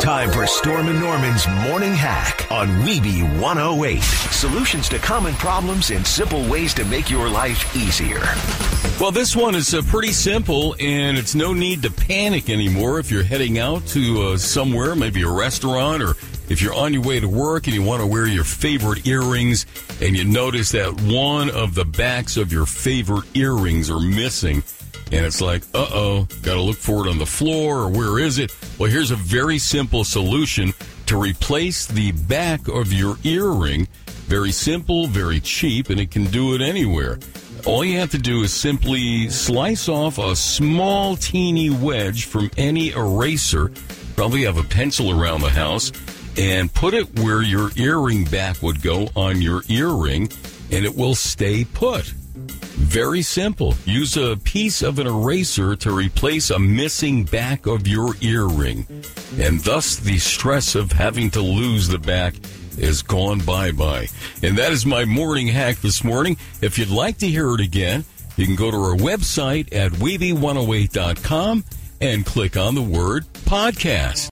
Time for Storm and Norman's Morning Hack on Weeby 108. Solutions to common problems and simple ways to make your life easier. Well, this one is pretty simple, and it's no need to panic anymore if you're heading out to somewhere, maybe a restaurant, or if you're on your way to work and you want to wear your favorite earrings and you notice that one of the backs of your favorite earrings are missing. And it's like, got to look for it on the floor, or where is it? Well, here's a very simple solution to replace the back of your earring. Very simple, very cheap, and it can do it anywhere. All you have to do is simply slice off a small, teeny wedge from any eraser. Probably have a pencil around the house, and put it where your earring back would go on your earring, and it will stay put. Very simple. Use a piece of an eraser to replace a missing back of your earring. And thus the stress of having to lose the back is gone bye-bye. And that is my morning hack this morning. If you'd like to hear it again, you can go to our website at Weeby108.com and click on the word podcast.